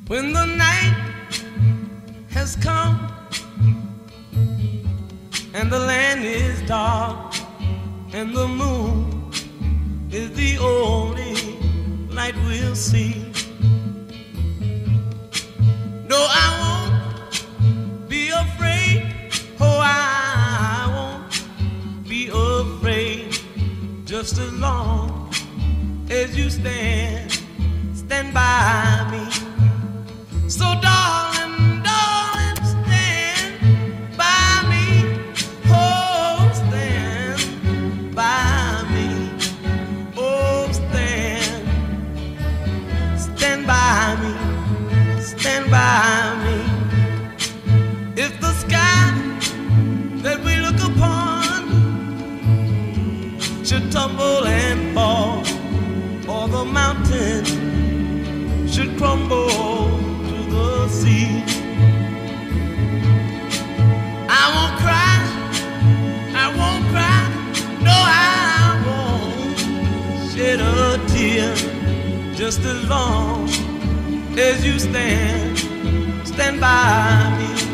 When the night has come and the land is dark and the moon is the only light we'll see. No, I won't be afraid. Oh, I won't be afraid. Just as long as you stand by me. So darling, darling, stand by me. Oh, stand by me. Oh, stand by me. Stand by me. If the sky that we look upon should tumble and fall, or the mountain should crumble to the sea, I won't cry, I won't cry, no, I won't shed a tear. Just as long as you stand by me.